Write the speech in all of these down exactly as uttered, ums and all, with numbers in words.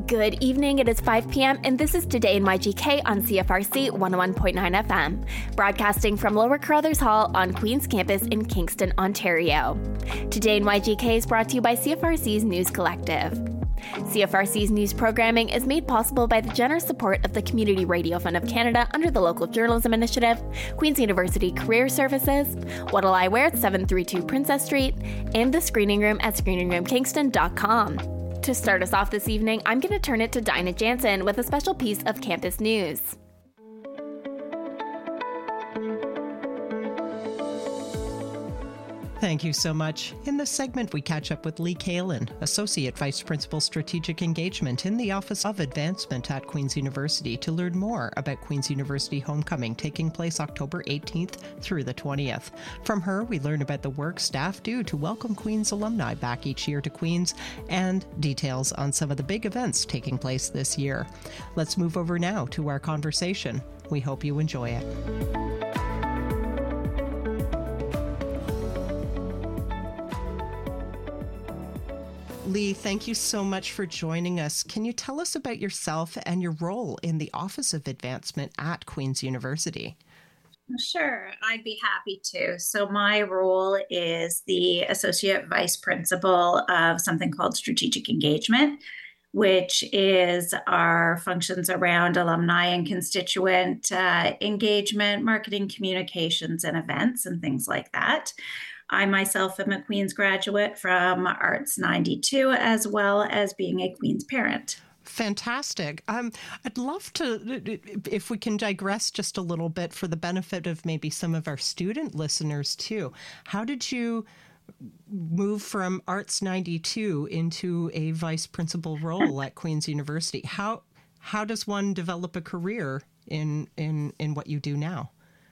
Good evening, it is five p.m. and this is Today in Y G K on C F R C one oh one point nine F M, broadcasting from Lower Carruthers Hall on Queen's Campus in Kingston, Ontario. Today in Y G K is brought to you by C F R C's News Collective. C F R C's news programming is made possible by the generous support of the Community Radio Fund of Canada under the Local Journalism Initiative, Queen's University Career Services, What'll I Wear at seven thirty-two Princess Street, and the Screening Room at screening room kingston dot com. To start us off this evening, I'm going to turn it to Dinah Jansen with a special piece of campus news. Thank you so much. In this segment, we catch up with Lee Kalin, Associate Vice Principal Strategic Engagement in the Office of Advancement at Queen's University, to learn more about Queen's University Homecoming taking place October eighteenth through the twentieth. From her, we learn about the work staff do to welcome Queen's alumni back each year to Queen's and details on some of the big events taking place this year. Let's move over now to our conversation. We hope you enjoy it. Lee, thank you so much for joining us. Can you tell us about yourself and your role in the Office of Advancement at Queen's University? Sure, I'd be happy to. So my role is the Associate Vice Principal of something called Strategic Engagement, which is our functions around alumni and constituent uh, engagement, marketing, communications, and events, and things like that. I myself am a Queen's graduate from Arts ninety-two, as well as being a Queen's parent. Fantastic. Um, I'd love to, if we can digress just a little bit for the benefit of maybe some of our student listeners too. How did you move from Arts ninety-two into a vice principal role at Queen's University? How how does one develop a career in in in what you do now?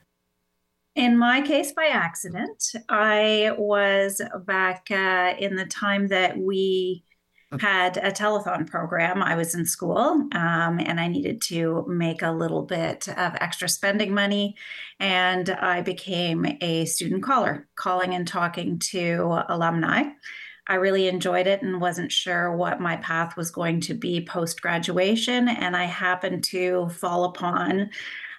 In my case, by accident. I was back uh, in the time that we had a telethon program. I was in school um, and I needed to make a little bit of extra spending money. And I became a student caller, calling and talking to alumni. I really enjoyed it and wasn't sure what my path was going to be post-graduation. And I happened to fall upon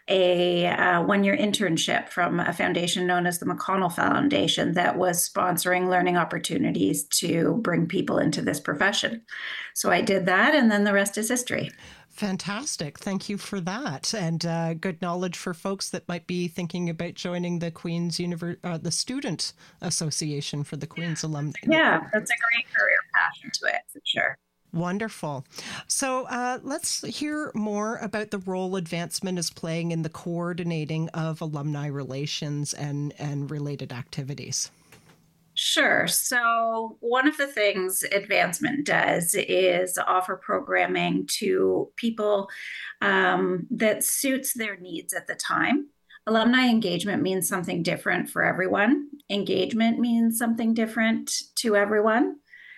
a uh, one-year internship from a foundation known as the McConnell Foundation that was sponsoring learning opportunities to bring people into this profession. So I did that, and then the rest is history. Fantastic. Thank you for that. And uh, good knowledge for folks that might be thinking about joining the Queen's Univer- uh, the Student Association for the Queen's Alumni. Yeah, that's a great career path to it, for sure. Wonderful. So uh, let's hear more about the role advancement is playing in the coordinating of alumni relations and, and related activities. Sure. So one of the things advancement does is offer programming to people um, that suits their needs at the time. Alumni engagement means something different for everyone. Engagement means something different to everyone.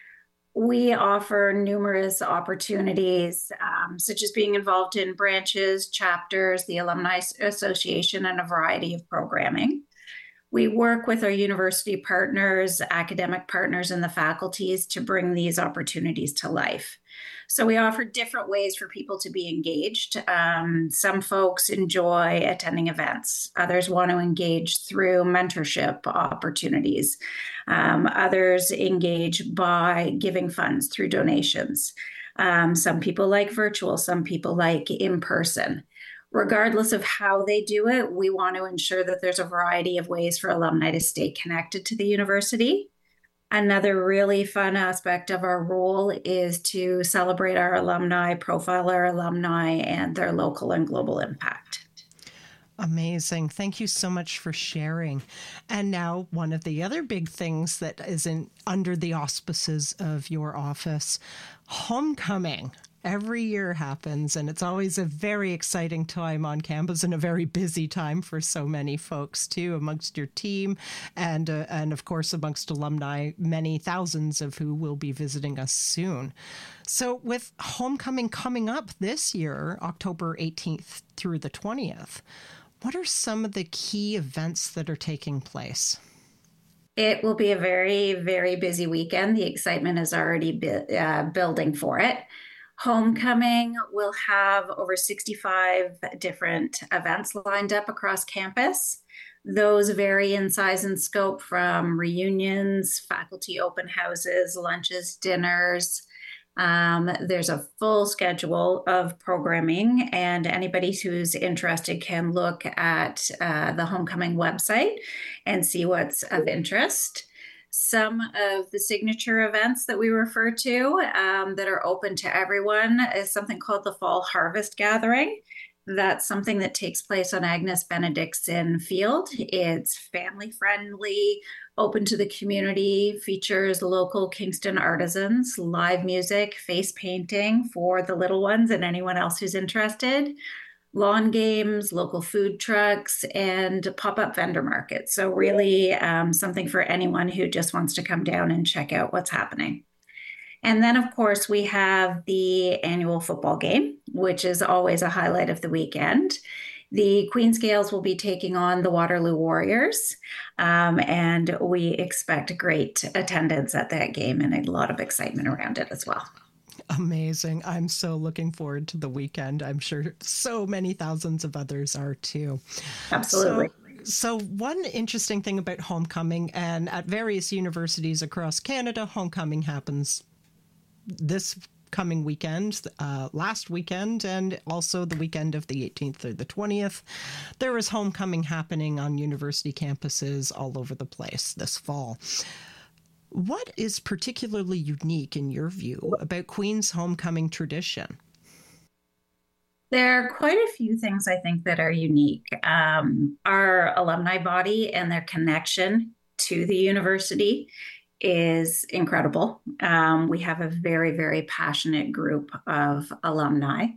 We offer numerous opportunities, um, such as being involved in branches, chapters, the Alumni Association, and a variety of programming. We work with our university partners, academic partners, and the faculties to bring these opportunities to life. So we offer different ways for people to be engaged. Um, some folks enjoy attending events. Others want to engage through mentorship opportunities. Um, others engage by giving funds through donations. Um, some people like virtual, some people like in person. Regardless of how they do it, we want to ensure that there's a variety of ways for alumni to stay connected to the university. Another really fun aspect of our role is to celebrate our alumni, profile our alumni, and their local and global impact. Amazing. Thank you so much for sharing. And now one of the other big things that is in, under the auspices of your office, homecoming. Every year happens, and it's always a very exciting time on campus and a very busy time for so many folks, too, amongst your team and, uh, and of course, amongst alumni, many thousands of who will be visiting us soon. So with homecoming coming up this year, October eighteenth through the twentieth, what are some of the key events that are taking place? It will be a very, very busy weekend. The excitement is already bu- uh, building for it. Homecoming will have over sixty-five different events lined up across campus. Those vary in size and scope from reunions, faculty open houses, lunches, dinners. Um, there's a full schedule of programming, and anybody who's interested can look at uh, the Homecoming website and see what's of interest. Some of the signature events that we refer to um, that are open to everyone is something called the Fall Harvest Gathering. That's something that takes place on Agnes Benedictson Field. It's family friendly, open to the community, features local Kingston artisans, live music, face painting for the little ones and anyone else who's interested, lawn games, local food trucks, and pop-up vendor markets. So really um, something for anyone who just wants to come down and check out what's happening. And then, of course, we have the annual football game, which is always a highlight of the weekend. The Queen's Gaels will be taking on the Waterloo Warriors, um, and we expect great attendance at that game and a lot of excitement around it as well. Amazing. I'm so looking forward to the weekend. I'm sure so many thousands of others are too. Absolutely. So, so one interesting thing about homecoming, and at various universities across Canada, homecoming happens this coming weekend, uh, last weekend, and also the weekend of the eighteenth or the twentieth. There is homecoming happening on university campuses all over the place this fall. What is particularly unique, in your view, about Queen's homecoming tradition? There are quite a few things I think that are unique. Um, our alumni body and their connection to the university is incredible. Um, we have a very, very passionate group of alumni.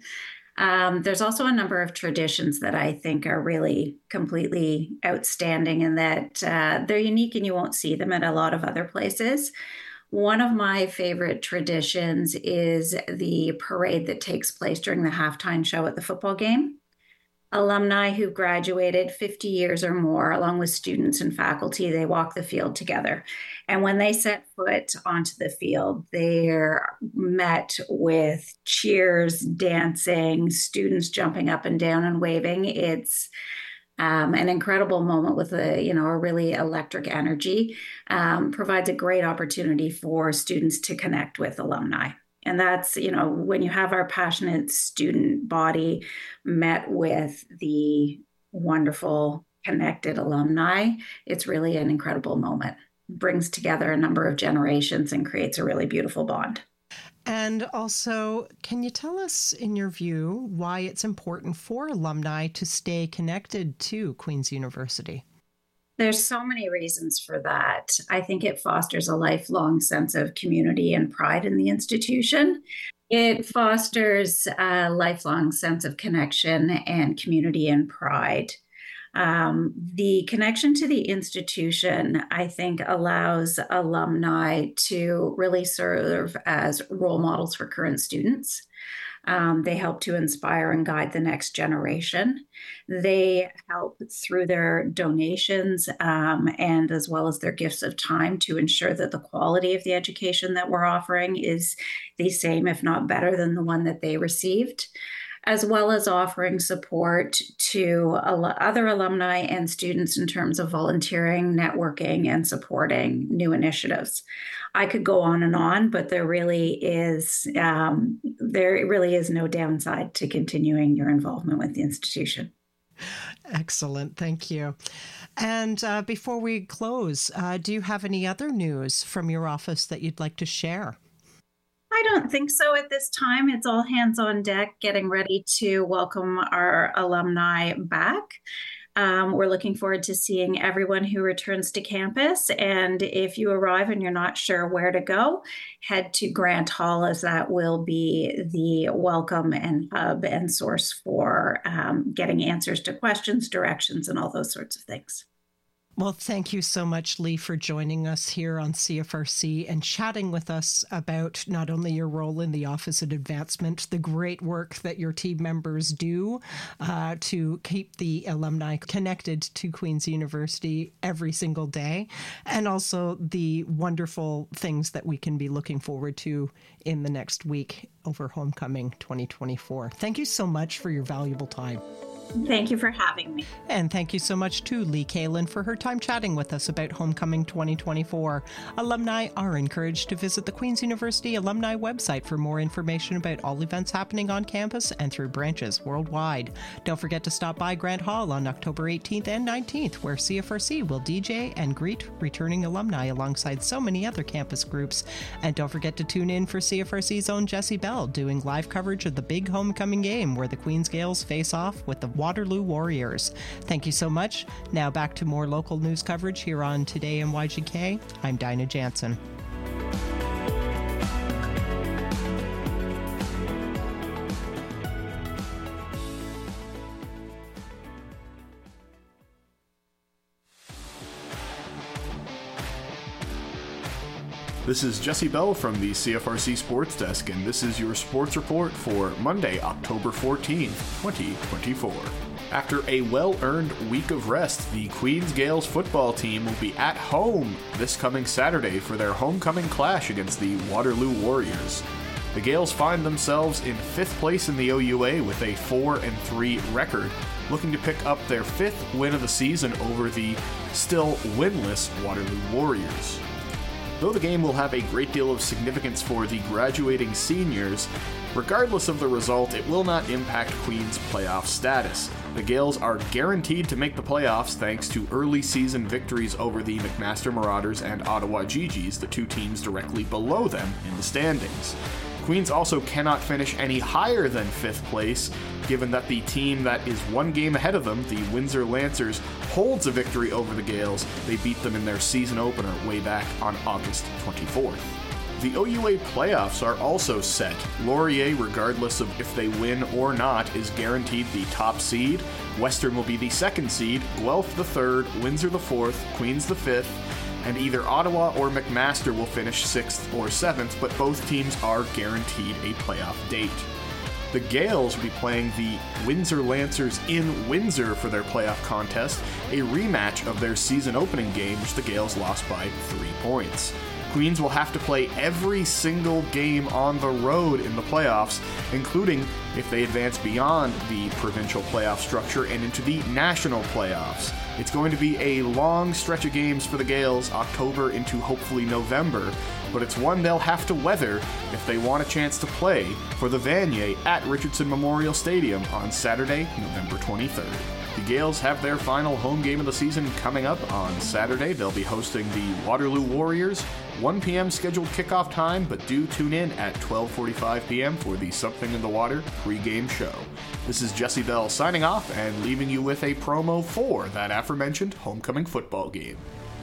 Um, there's also a number of traditions that I think are really completely outstanding and that uh, they're unique and you won't see them at a lot of other places. One of my favorite traditions is the parade that takes place during the halftime show at the football game. Alumni who graduated fifty years or more, along with students and faculty, they walk the field together. And when they set foot onto the field, they're met with cheers, dancing, students jumping up and down and waving. It's um, an incredible moment with a, you know, a really electric energy, um, provides a great opportunity for students to connect with alumni. And that's, you know, when you have our passionate student body met with the wonderful connected alumni, it's really an incredible moment. It brings together a number of generations and creates a really beautiful bond. And also, can you tell us, in your view, why it's important for alumni to stay connected to Queen's University? There's so many reasons for that. I think it fosters a lifelong sense of community and pride in the institution. It fosters a lifelong sense of connection and community and pride. Um, the connection to the institution, I think, allows alumni to really serve as role models for current students. Um, they help to inspire and guide the next generation. They help through their donations um, and as well as their gifts of time to ensure that the quality of the education that we're offering is the same, if not better, than the one that they received, as well as offering support to al- other alumni and students in terms of volunteering, networking, and supporting new initiatives. I could go on and on, but there really is um, there really is no downside to continuing your involvement with the institution. Excellent. Thank you. And uh, before we close, uh, do you have any other news from your office that you'd like to share? I don't think so at this time. It's all hands on deck, getting ready to welcome our alumni back. Um, we're looking forward to seeing everyone who returns to campus. And if you arrive and you're not sure where to go, head to Grant Hall, as that will be the welcome and hub and source for um, getting answers to questions, directions, and all those sorts of things. Well, thank you so much, Lee, for joining us here on C F R C and chatting with us about not only your role in the Office of Advancement, the great work that your team members do uh, to keep the alumni connected to Queen's University every single day, and also the wonderful things that we can be looking forward to in the next week over Homecoming twenty twenty-four. Thank you so much for your valuable time. Thank you for having me. And thank you so much to Lee Kalin for her time chatting with us about Homecoming twenty twenty-four. Alumni are encouraged to visit the Queen's University alumni website for more information about all events happening on campus and through branches worldwide. Don't forget to stop by Grant Hall on October eighteenth and nineteenth, where C F R C will D J and greet returning alumni alongside so many other campus groups. And don't forget to tune in for C F R C's own Jessie Bell doing live coverage of the big homecoming game where the Queen's Gales face off with the Waterloo Warriors. Thank you so much. Now back to more local news coverage here on Today in Y G K. I'm Dinah Jansen. This is Jessie Bell from the C F R C Sports Desk, and this is your sports report for Monday, October fourteenth, twenty twenty-four. After a well-earned week of rest, the Queen's Gales football team will be at home this coming Saturday for their homecoming clash against the Waterloo Warriors. The Gales find themselves in fifth place in the O U A with a four and three record, looking to pick up their fifth win of the season over the still winless Waterloo Warriors. Though the game will have a great deal of significance for the graduating seniors, regardless of the result, it will not impact Queen's playoff status. The Gales are guaranteed to make the playoffs thanks to early season victories over the McMaster Marauders and Ottawa Gee Gees, the two teams directly below them in the standings. Queens also cannot finish any higher than fifth place, given that the team that is one game ahead of them, the Windsor Lancers, holds a victory over the Gales. They beat them in their season opener way back on August twenty-fourth. The O U A playoffs are also set. Laurier, regardless of if they win or not, is guaranteed the top seed. Western will be the second seed, Guelph the third, Windsor the fourth, Queens the fifth, and either Ottawa or McMaster will finish sixth or seventh, but both teams are guaranteed a playoff date. The Gales will be playing the Windsor Lancers in Windsor for their playoff contest, a rematch of their season opening game, which the Gales lost by three points. Queens will have to play every single game on the road in the playoffs, including if they advance beyond the provincial playoff structure and into the national playoffs. It's going to be a long stretch of games for the Gales, October into hopefully November, but it's one they'll have to weather if they want a chance to play for the Vanier at Richardson Memorial Stadium on Saturday, November twenty-third. The Gales have their final home game of the season coming up on Saturday. They'll be hosting the Waterloo Warriors. one p.m. scheduled kickoff time, but do tune in at twelve forty-five p.m. for the Something in the Water pregame show. This is Jessie Bell signing off and leaving you with a promo for that aforementioned homecoming football game.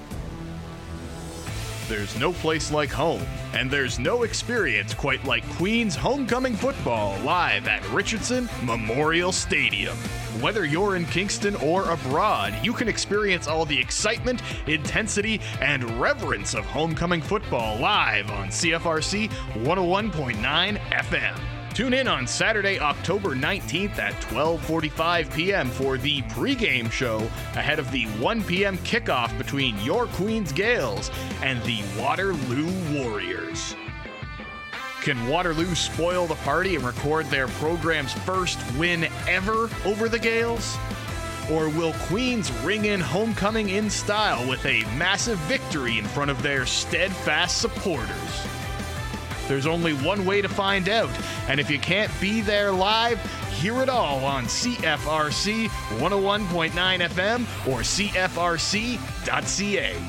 There's no place like home, and there's no experience quite like Queen's homecoming football live at Richardson Memorial Stadium. Whether you're in Kingston or abroad, you can experience all the excitement, intensity, and reverence of homecoming football live on C F R C one oh one point nine F M. Tune in on Saturday, October nineteenth at twelve forty-five p.m. for the pregame show ahead of the one p.m. kickoff between your Queen's Gales and the Waterloo Warriors. Can Waterloo spoil the party and record their program's first win ever over the Gales? Or will Queens ring in homecoming in style with a massive victory in front of their steadfast supporters? There's only one way to find out, and if you can't be there live, hear it all on C F R C one oh one point nine F M or C F R C dot C A.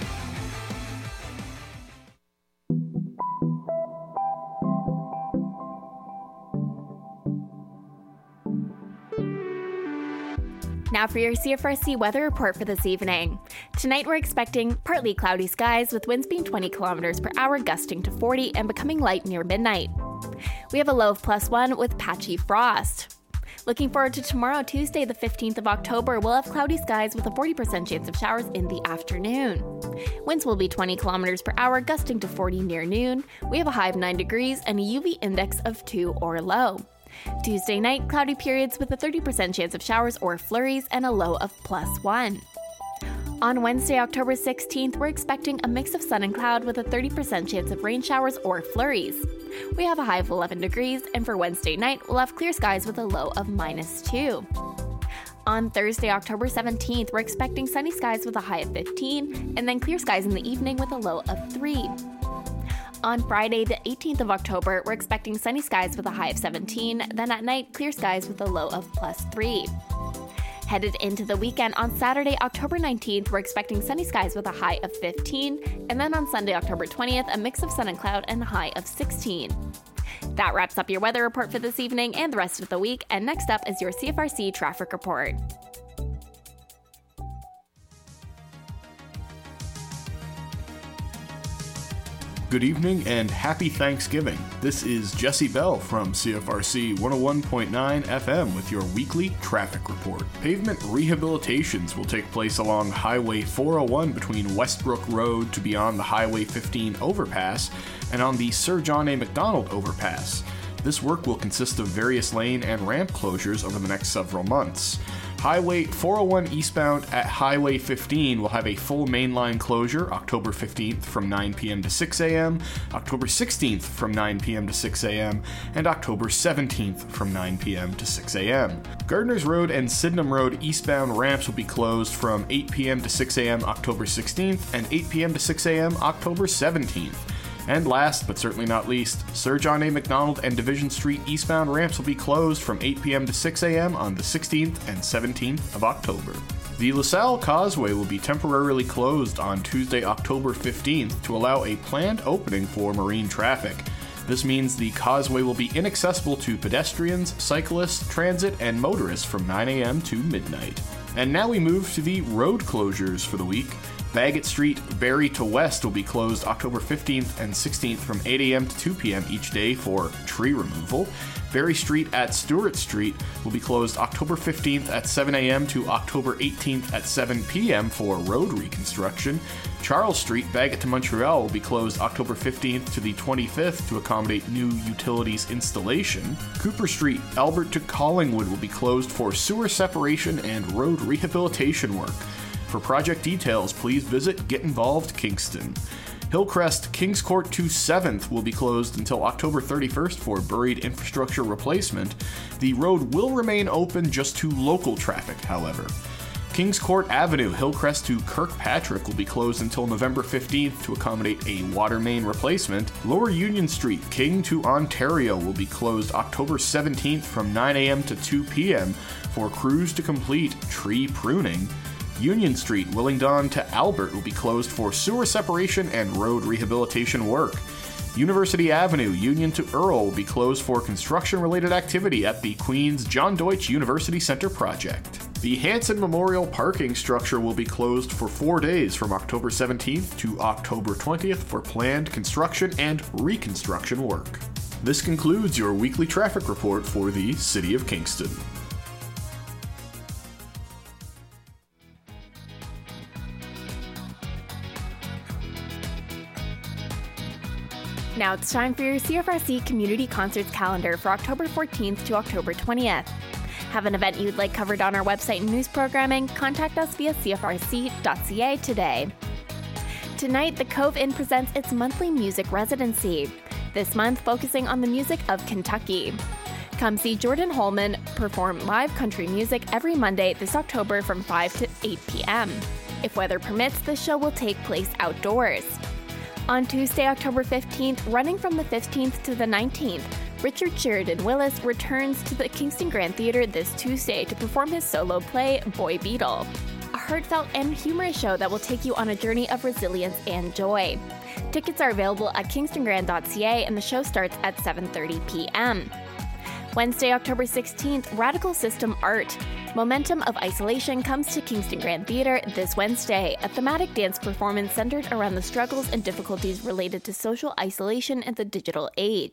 Now for your C F R C weather report for this evening. Tonight we're expecting partly cloudy skies with winds being twenty kilometers per hour, gusting to forty and becoming light near midnight. We have a low of plus one with patchy frost. Looking forward to tomorrow, Tuesday, the fifteenth of October. We'll have cloudy skies with a forty percent chance of showers in the afternoon. Winds will be twenty kilometers per hour, gusting to forty near noon. We have a high of nine degrees and a U V index of two or low. Tuesday night, cloudy periods with a thirty percent chance of showers or flurries and a low of plus one. On Wednesday, October sixteenth, we're expecting a mix of sun and cloud with a thirty percent chance of rain showers or flurries. We have a high of eleven degrees, and for Wednesday night, we'll have clear skies with a low of minus two. On Thursday, October seventeenth, we're expecting sunny skies with a high of fifteen, and then clear skies in the evening with a low of three. On Friday, the eighteenth of October, we're expecting sunny skies with a high of seventeen, then at night, clear skies with a low of plus three. Headed into the weekend, on Saturday, October nineteenth, we're expecting sunny skies with a high of fifteen, and then on Sunday, October twentieth, a mix of sun and cloud and a high of sixteen. That wraps up your weather report for this evening and the rest of the week, and next up is your C F R C traffic report. Good evening and happy Thanksgiving. This is Jesse Bell from C F R C one oh one point nine F M with your weekly traffic report. Pavement rehabilitations will take place along Highway four oh one between Westbrook Road to beyond the Highway fifteen overpass and on the Sir John A. Macdonald overpass. This work will consist of various lane and ramp closures over the next several months. Highway four oh one eastbound at Highway fifteen will have a full mainline closure October fifteenth from nine p.m. to six a.m., October sixteenth from nine p.m. to six a.m., and October seventeenth from nine p.m. to six a.m. Gardners Road and Sydenham Road eastbound ramps will be closed from eight p.m. to six a.m. October sixteenth and eight p.m. to six a.m. October seventeenth. And last, but certainly not least, Sir John A. Macdonald and Division Street eastbound ramps will be closed from eight p.m. to six a.m. on the sixteenth and seventeenth of October. The LaSalle Causeway will be temporarily closed on Tuesday, October fifteenth to allow a planned opening for marine traffic. This means the causeway will be inaccessible to pedestrians, cyclists, transit, and motorists from nine a.m. to midnight. And now we move to the road closures for the week. Bagot Street, Barrie to West will be closed October fifteenth and sixteenth from eight a.m. to two p.m. each day for tree removal. Barrie Street at Stewart Street will be closed October fifteenth at seven a.m. to October eighteenth at seven p.m. for road reconstruction. Charles Street, Bagot to Montreal will be closed October fifteenth to the twenty-fifth to accommodate new utilities installation. Cooper Street, Albert to Collingwood will be closed for sewer separation and road rehabilitation work. For project details, please visit Get Involved Kingston. Hillcrest, Kings Court to seventh will be closed until October thirty-first for buried infrastructure replacement. The road will remain open just to local traffic, however. Kings Court Avenue, Hillcrest to Kirkpatrick will be closed until November fifteenth to accommodate a water main replacement. Lower Union Street, King to Ontario will be closed October seventeenth from nine a.m. to two p.m. for crews to complete tree pruning. Union Street, Willingdon to Albert will be closed for sewer separation and road rehabilitation work. University Avenue, Union to Earl will be closed for construction-related activity at the Queen's John Deutsch University Center project. The Hanson Memorial parking structure will be closed for four days from October seventeenth to October twentieth for planned construction and reconstruction work. This concludes your weekly traffic report for the City of Kingston. Now it's time for your C F R C Community Concerts calendar for October fourteenth to October twentieth. Have an event you'd like covered on our website and news programming? Contact us via c f r c dot c a today. Tonight, the Cove Inn presents its monthly music residency, this month focusing on the music of Kentucky. Come see Jordan Holman perform live country music every Monday this October from five to eight p.m. If weather permits, the show will take place outdoors. On Tuesday, October fifteenth, running from the fifteenth to the nineteenth, Richard Sheridan Willis returns to the Kingston Grand Theatre this Tuesday to perform his solo play, Boy Beetle, a heartfelt and humorous show that will take you on a journey of resilience and joy. Tickets are available at kingston grand dot c a and the show starts at seven thirty p.m. Wednesday, October sixteenth, Radical System Art. Momentum of Isolation comes to Kingston Grand Theatre this Wednesday, a thematic dance performance centered around the struggles and difficulties related to social isolation in the digital age.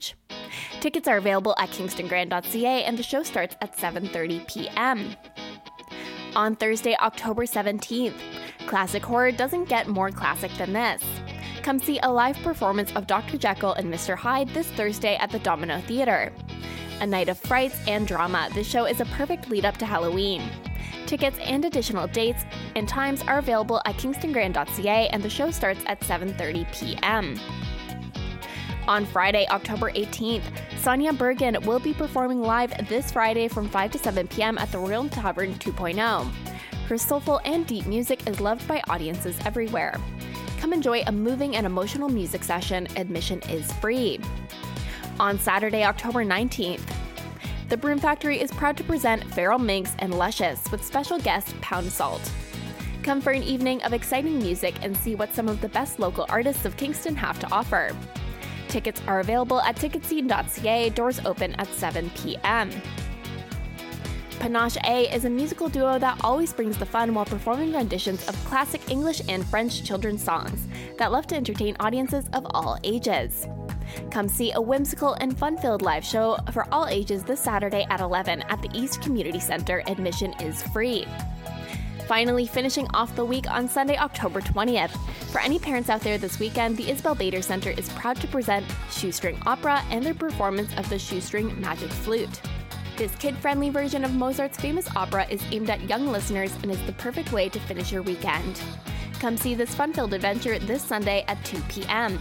Tickets are available at kingston grand dot c a and the show starts at seven thirty p.m. On Thursday, October seventeenth, classic horror doesn't get more classic than this. Come see a live performance of Doctor Jekyll and Mister Hyde this Thursday at the Domino Theater. A night of frights and drama, this show is a perfect lead-up to Halloween. Tickets and additional dates and times are available at kingston grand dot c a and the show starts at seven thirty p.m. On Friday, October eighteenth, Sonia Bergen will be performing live this Friday from five to seven p.m. at the Royal Tavern two point oh. Her soulful and deep music is loved by audiences everywhere. Come enjoy a moving and emotional music session. Admission is free. On Saturday, October nineteenth, the Broom Factory is proud to present Feral Minx and Luscious with special guest Pound Salt. Come for an evening of exciting music and see what some of the best local artists of Kingston have to offer. Tickets are available at ticket scene dot c a, doors open at seven p.m. Panache A is a musical duo that always brings the fun while performing renditions of classic English and French children's songs that love to entertain audiences of all ages. Come see a whimsical and fun-filled live show for all ages this Saturday at eleven at the East Community Center. Admission is free. Finally, finishing off the week on Sunday, October twentieth. For any parents out there this weekend, the Isabel Bader Center is proud to present Shoestring Opera and their performance of the Shoestring Magic Flute. This kid-friendly version of Mozart's famous opera is aimed at young listeners and is the perfect way to finish your weekend. Come see this fun-filled adventure this Sunday at two p.m.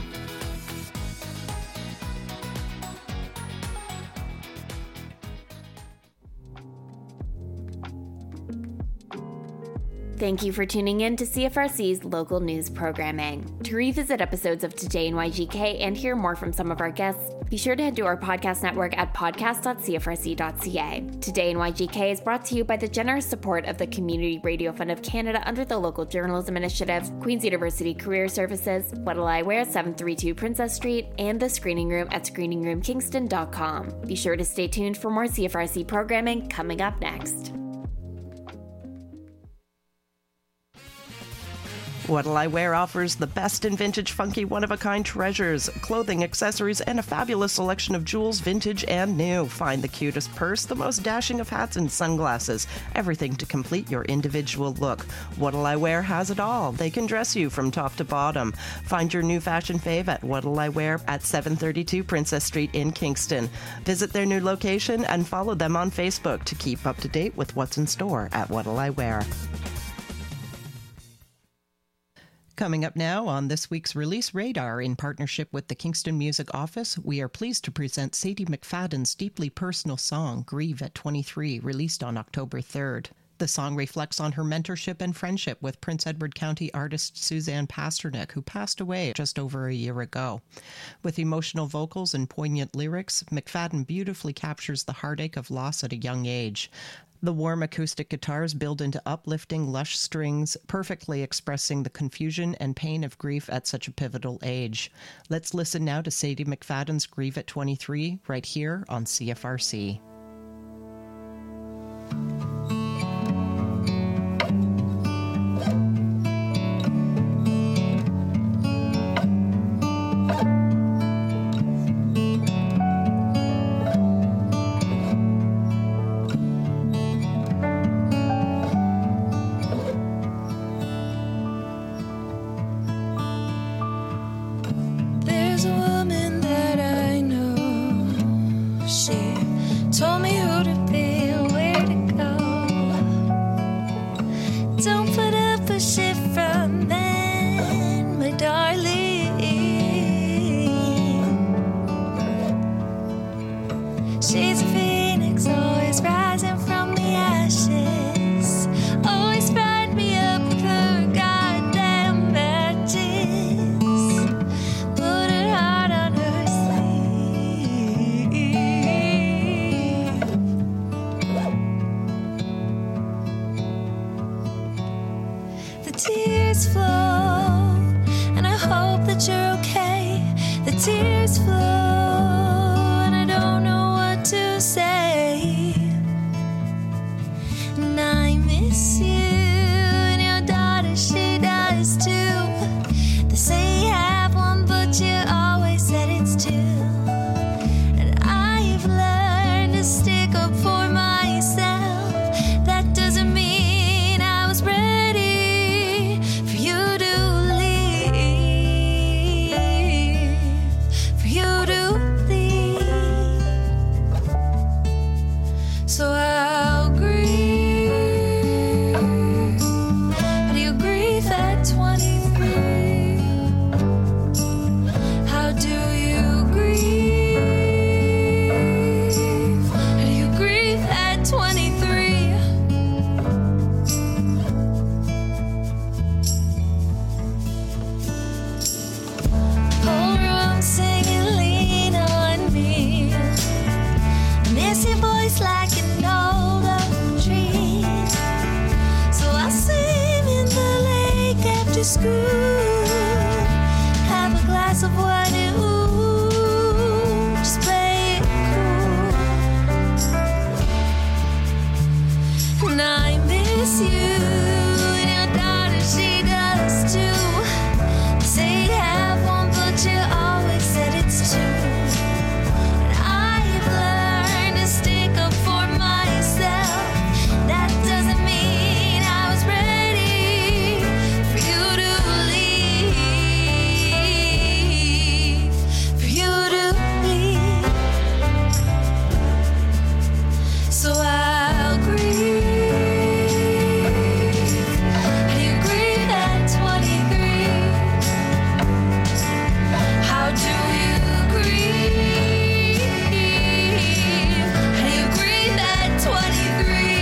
Thank you for tuning in to C F R C's local news programming. To revisit episodes of Today in Y G K and hear more from some of our guests, be sure to head to our podcast network at podcast dot c f r c dot c a. Today in Y G K is brought to you by the generous support of the Community Radio Fund of Canada under the Local Journalism Initiative, Queen's University Career Services, What'll I Wear, seven thirty-two Princess Street, and the Screening Room at screening room kingston dot com. Be sure to stay tuned for more C F R C programming coming up next. What'll I Wear offers the best in vintage, funky, one-of-a-kind treasures, clothing, accessories, and a fabulous selection of jewels, vintage and new. Find the cutest purse, the most dashing of hats and sunglasses, everything to complete your individual look. What'll I Wear has it all. They can dress you from top to bottom. Find your new fashion fave at What'll I Wear at seven thirty-two Princess Street in Kingston. Visit their new location and follow them on Facebook to keep up to date with what's in store at What'll I Wear. Coming up now on this week's Release Radar, in partnership with the Kingston Music Office, we are pleased to present Sadie McFadden's deeply personal song, Grieve at twenty-three, released on October third. The song reflects on her mentorship and friendship with Prince Edward County artist Suzanne Pasternak, who passed away just over a year ago. With emotional vocals and poignant lyrics, McFadden beautifully captures the heartache of loss at a young age. The warm acoustic guitars build into uplifting, lush strings, perfectly expressing the confusion and pain of grief at such a pivotal age. Let's listen now to Sadie McFadden's Grieve at twenty-three, right here on C F R C. Put it hard screw. Have a glass of wine, ooh, just play it cool. And I miss you, and your daughter, she does too. Say you have one, but you always said it's two. And I've learned to stick up for myself. That doesn't mean I was ready for you to leave. For you to leave. So I'll grieve. How do you grieve at twenty-three? How do you grieve? How do you grieve at twenty-three?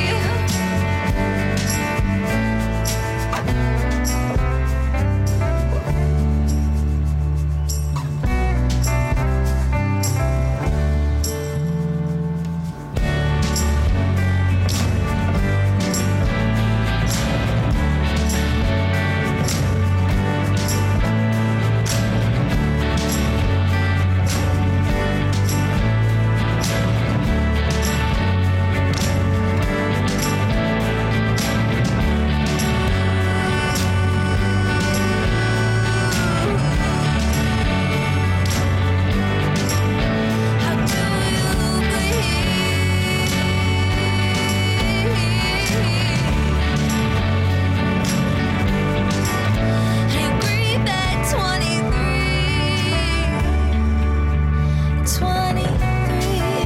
How do you grieve? How do you grieve at twenty-three? twenty-three.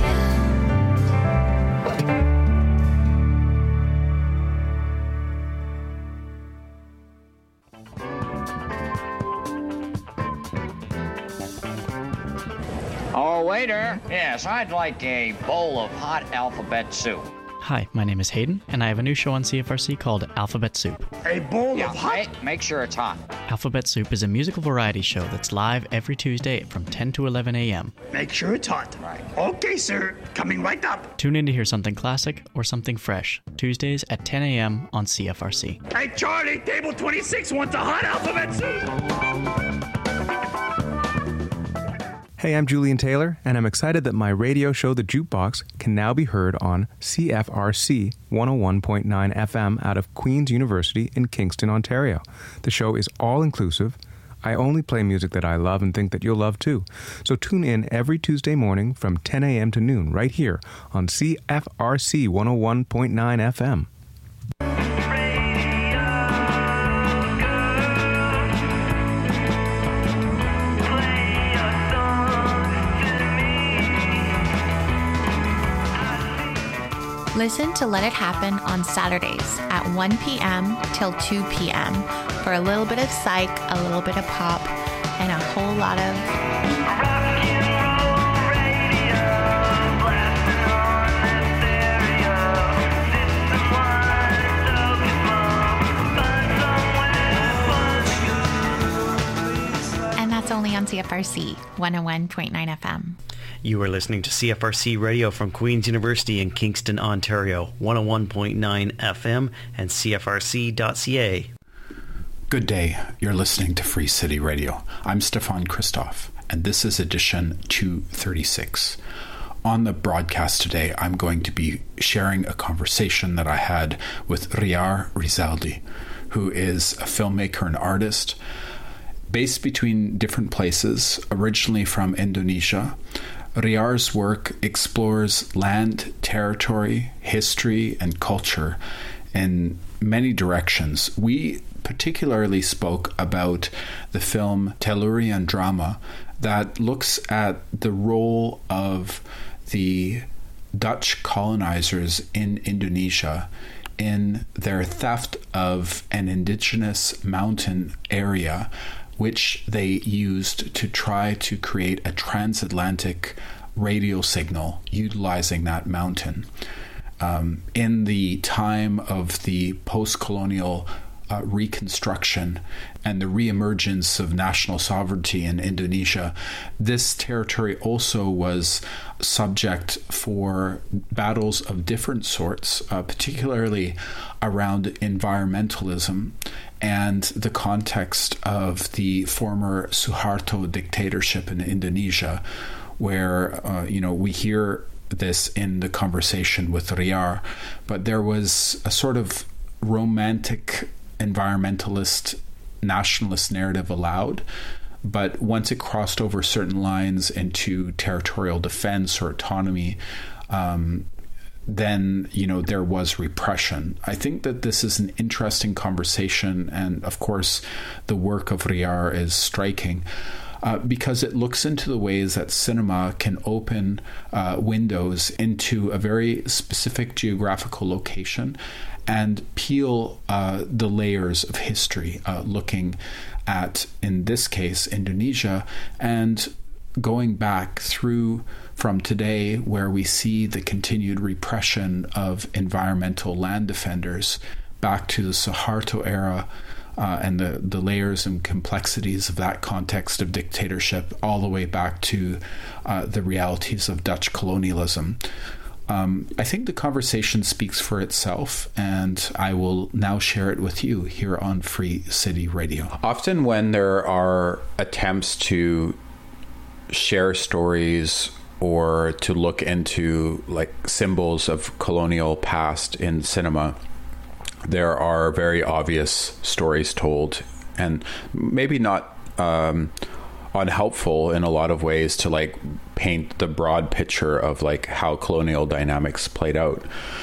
Oh, waiter. Yes, I'd like a bowl of hot alphabet soup. Hi, my name is Hayden, and I have a new show on C F R C called Alphabet Soup. A bowl Yeah, of hot... make, make sure it's hot. Alphabet Soup is a musical variety show that's live every Tuesday from ten to eleven a.m. Make sure it's hot. Right. Okay, sir. Coming right up. Tune in to hear something classic or something fresh, Tuesdays at ten a.m. on C F R C. Hey, Charlie, table twenty-six wants a hot alphabet soup. Hey, I'm Julian Taylor, and I'm excited that my radio show, The Jukebox, can now be heard on C F R C one oh one point nine F M out of Queen's University in Kingston, Ontario. The show is all-inclusive. I only play music that I love and think that you'll love too. So tune in every Tuesday morning from ten a.m. to noon right here on C F R C one oh one point nine F M. Listen to Let It Happen on Saturdays at one p.m. till two p.m. for a little bit of psych, a little bit of pop, and a whole lot of... And that's only on C F R C one oh one point nine F M. You are listening to C F R C Radio from Queen's University in Kingston, Ontario, one oh one point nine F M and C F R C dot C A. Good day. You're listening to Free City Radio. I'm Stefan Christoff, and this is edition two thirty-six. On the broadcast today, I'm going to be sharing a conversation that I had with Riar Rizaldi, who is a filmmaker and artist based between different places, originally from Indonesia. Riar's work explores land, territory, history, and culture in many directions. We particularly spoke about the film Tellurian Drama that looks at the role of the Dutch colonizers in Indonesia in their theft of an indigenous mountain area, which they used to try to create a transatlantic radio signal utilizing that mountain. Um, in the time of the post-colonial uh, reconstruction and the reemergence of national sovereignty in Indonesia, this territory also was subject for battles of different sorts, uh, particularly around environmentalism and the context of the former Suharto dictatorship in Indonesia, where, uh, you know, we hear this in the conversation with Riyar, but there was a sort of romantic environmentalist nationalist narrative allowed. But once it crossed over certain lines into territorial defense or autonomy, um, then, you know, there was repression. I think that this is an interesting conversation. And of course, the work of Riyar is striking uh, because it looks into the ways that cinema can open uh, windows into a very specific geographical location and peel uh, the layers of history, uh, looking at, in this case, Indonesia, and going back through from today, where we see the continued repression of environmental land defenders, back to the Suharto era uh, and the, the layers and complexities of that context of dictatorship, all the way back to uh, the realities of Dutch colonialism. Um, I think the conversation speaks for itself, and I will now share it with you here on Free City Radio. Often when there are attempts to share stories or to look into like symbols of colonial past in cinema, there are very obvious stories told, and maybe not um, unhelpful in a lot of ways to like paint the broad picture of like how colonial dynamics played out.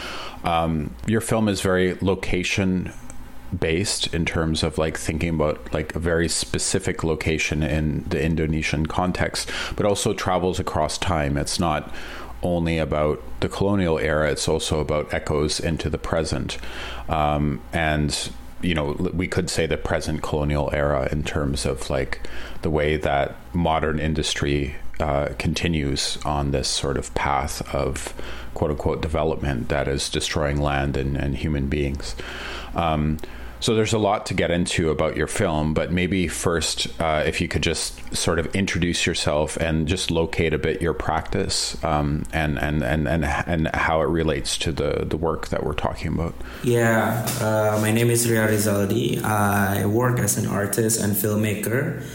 Um, your film is very location based in terms of like thinking about like a very specific location in the Indonesian context, but also travels across time. It's not only about the colonial era, it's also about echoes into the present. Um, and, you know, we could say the present colonial era in terms of like the way that modern industry uh, continues on this sort of path of quote unquote development that is destroying land and, and human beings. Um, so there's a lot to get into about your film, but maybe first, uh, if you could just sort of introduce yourself and just locate a bit your practice um, and, and, and, and, and how it relates to the, the work that we're talking about. Yeah, uh, my name is Riyar Rizaldi. I work as an artist and filmmaker.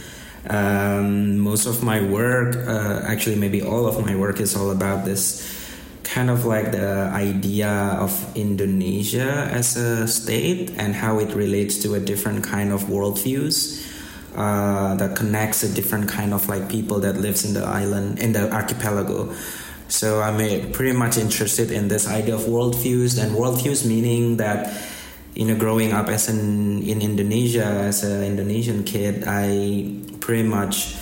Um, most of my work, uh, actually maybe all of my work, is all about this kind of like the idea of Indonesia as a state and how it relates to a different kind of worldviews uh, that connects a different kind of like people that lives in the island, in the archipelago. So I'm pretty much interested in this idea of worldviews, and worldviews meaning that, you know, growing up as an in Indonesia as an Indonesian kid, I pretty much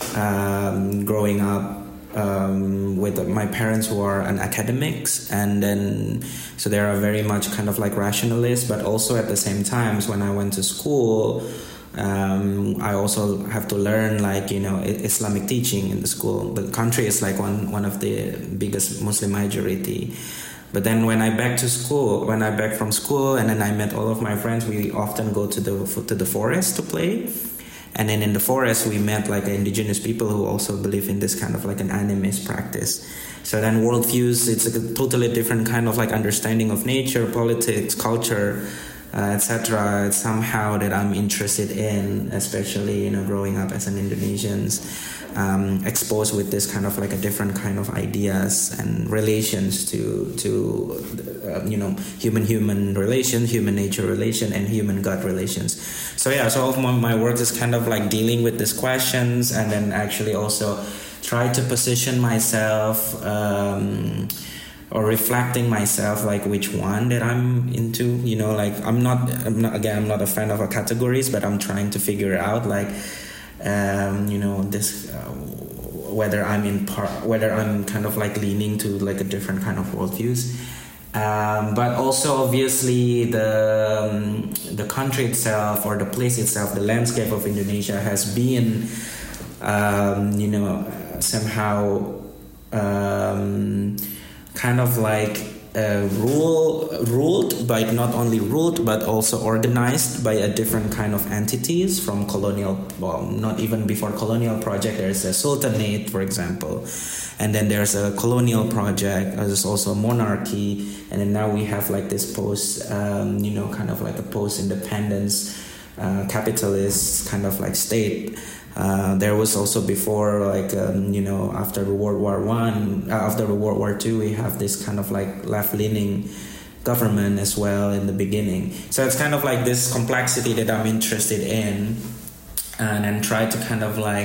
um, growing up Um, with my parents who are an academics, and then so they are very much kind of like rationalists, but also at the same times when I went to school, um, I also have to learn like, you know, Islamic teaching in the school. The country is like one one of the biggest Muslim majority. But then when I back to school, when I back from school, and then I met all of my friends, we often go to the to the forest to play. And then in the forest, we met like indigenous people who also believe in this kind of like an animist practice. So then worldviews, it's a totally different kind of like understanding of nature, politics, culture, uh, et cetera. It's somehow that I'm interested in, especially, you know, growing up as an Indonesian, um, exposed with this kind of like a different kind of ideas and relations to, to uh, you know, human-human relation, human-nature relation, and human-God relations. So yeah, so all of my, my work is kind of like dealing with these questions, and then actually also try to position myself um, or reflecting myself, like which one that I'm into. You know, like I'm not, I'm not again, I'm not a fan of a categories, but I'm trying to figure out like, um, you know, this uh, whether I'm in part, whether I'm kind of like leaning to like a different kind of worldviews. Um, but also obviously the um, the country itself or the place itself, the landscape of Indonesia has been, um, you know, somehow um, kind of like uh, rule, ruled by not only ruled but also organized by a different kind of entities from colonial, well, not even before colonial project. There's a sultanate, for example. And then there's a colonial project, there's also a monarchy, and then now we have like this post, um, you know, kind of like a post-independence uh, capitalist kind of like state. Uh, there was also before, like um, you know, after World War One, uh, after World War Two, we have this kind of like left-leaning government as well in the beginning. So it's kind of like this complexity that I'm interested in, and then try to kind of like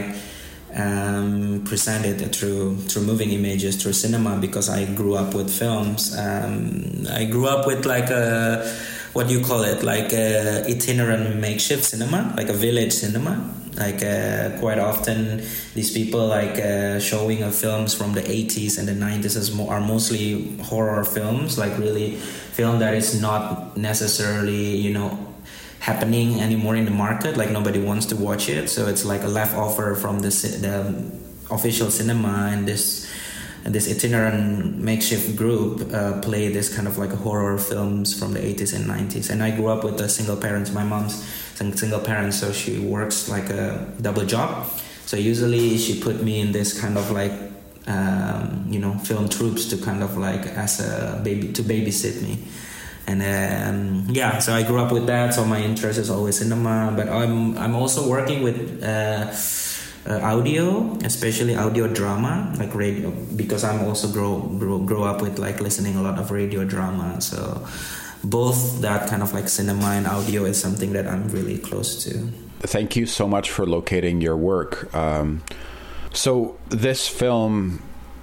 um, present it through through moving images, through cinema, because I grew up with films. Um, I grew up with like a, what do you call it, like a itinerant makeshift cinema, like a village cinema. Like uh, quite often, these people like uh, showing of films from the eighties and the nineties is mo- are mostly horror films, like really film that is not necessarily, you know, happening anymore in the market. Like nobody wants to watch it, so it's like a leftover from the the official cinema, and this and this itinerant makeshift group uh, play this kind of like horror films from the eighties and nineties. And I grew up with a single parents. My mom's single parent, so she works like a double job. So usually she put me in this kind of like um, you know, film troops to kind of like as a baby to babysit me. And um, yeah, so I grew up with that. So my interest is always cinema, but I'm I'm also working with uh, uh, audio, especially audio drama, like radio, because I'm also grow grow grow up with like listening a lot of radio drama. So both that kind of like cinema and audio is something that I'm really close to. Thank you so much for locating your work. Um, so this film,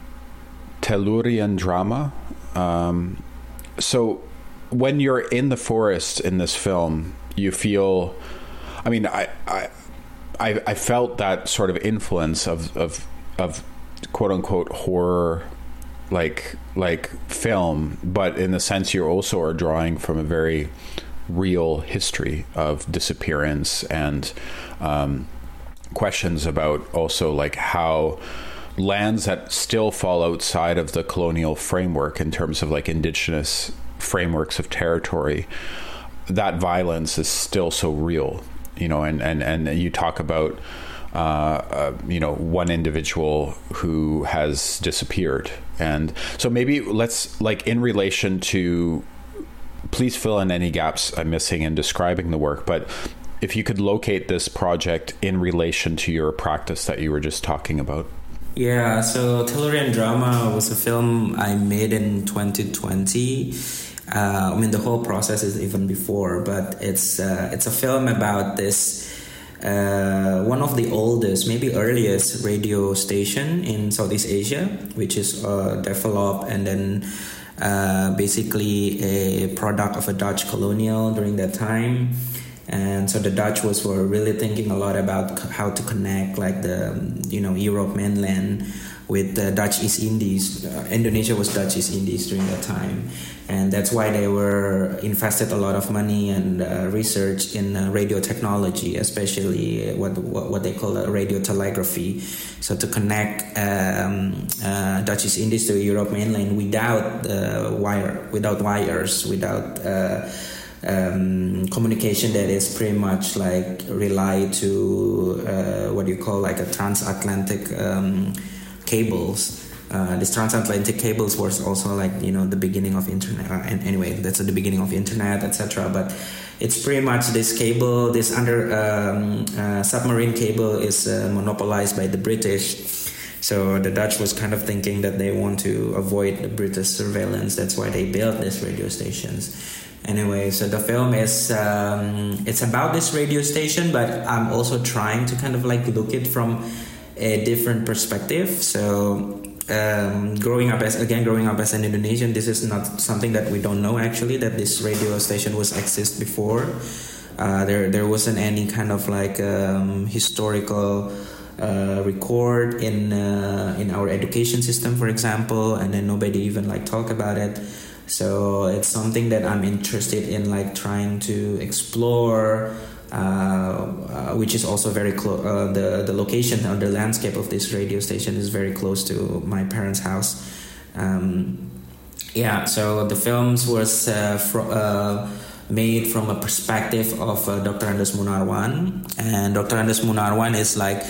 Tellurian Drama, um, so when you're in the forest in this film, you feel, I mean, I I, I, I felt that sort of influence of, of, of quote unquote horror like like film, but in the sense you also are drawing from a very real history of disappearance and um, questions about also like how lands that still fall outside of the colonial framework in terms of like indigenous frameworks of territory, that violence is still so real, you know, and, and, and you talk about Uh, uh, you know, one individual who has disappeared. And so maybe let's, like, in relation to, please fill in any gaps I'm missing in describing the work, but if you could locate this project in relation to your practice that you were just talking about. Yeah, so Tellurian Drama was a film I made in twenty twenty. Uh, I mean, the whole process is even before, but it's uh, it's a film about this Uh, one of the oldest, maybe earliest radio station in Southeast Asia, which is uh, developed and then uh, basically a product of a Dutch colonial during that time. And so the Dutch was were really thinking a lot about how to connect like the, you know, Europe mainland with the Dutch East Indies. Uh, Indonesia was Dutch East Indies during that time. And that's why they were invested a lot of money and uh, research in uh, radio technology, especially what, what what they call uh, radio telegraphy. So to connect um, uh, Dutch East Indies to Europe mainland without uh, wire, without wires, without uh, um, communication that is pretty much like rely to uh, what do you call like a transatlantic um, cables. Uh, these transatlantic cables was also like, you know, the beginning of internet. Uh, and anyway, that's the beginning of internet, et cetera. But it's pretty much this cable, this under um, uh, submarine cable is uh, monopolized by the British. So the Dutch was kind of thinking that they want to avoid the British surveillance. That's why they built these radio stations. Anyway, so the film is um, it's about this radio station, but I'm also trying to kind of like look it from a different perspective. So. Um, growing up as again growing up as an Indonesian, this is not something that we don't know actually, that this radio station was exist before. Uh, there there wasn't any kind of like um, historical uh, record in uh, in our education system, for example, and then nobody even like talk about it. So it's something that I'm interested in, like trying to explore. Uh, uh, which is also very close. Uh, the the location or the landscape of this radio station is very close to my parents' house. Um, yeah, so the films was uh, fro- uh, made from a perspective of uh, Doctor Andes Munarwan, and Doctor Andes Munarwan is like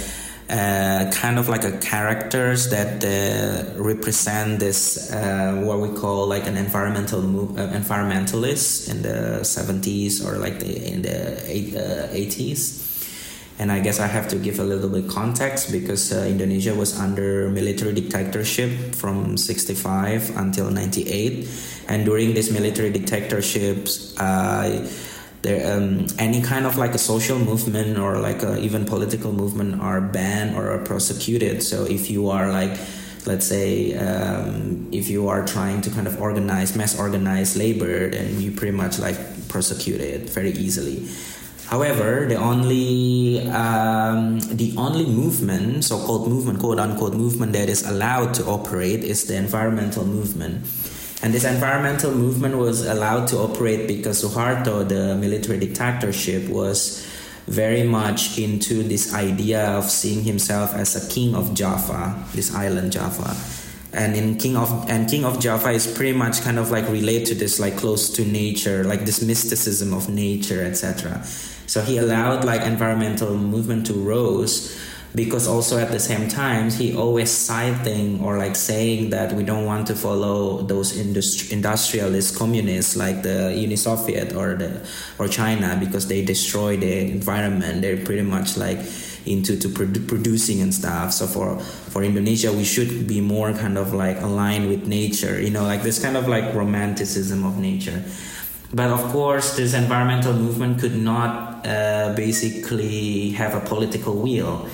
uh, kind of like a characters that uh, represent this uh, what we call like an environmental move, uh, environmentalist in the seventies or like the, in the eight, uh, eighties. And I guess I have to give a little bit context because uh, Indonesia was under military dictatorship from sixty-five until ninety-eight, and during this military dictatorships, uh, there um, any kind of like a social movement or like a, even political movement are banned or are prosecuted. So if you are like, let's say, um, if you are trying to kind of organize, mass organize labor, then you pretty much like prosecuted very easily. However, the only um, the only movement, so-called movement, quote-unquote movement that is allowed to operate is the environmental movement. And this environmental movement was allowed to operate because Suharto, the military dictatorship, was very much into this idea of seeing himself as a king of Java, this island Java. And in King of and King of Java is pretty much kind of like relate to this like close to nature, like this mysticism of nature, et cetera. So he allowed like environmental movement to rise because also at the same time he always citing or like saying that we don't want to follow those industri- industrialist communists like the Uni Soviet or the or China because they destroy the environment. They're pretty much like into to produ- producing and stuff. So for for Indonesia, we should be more kind of like aligned with nature, you know, like this kind of like romanticism of nature. But of course, this environmental movement could not uh, basically have a political will.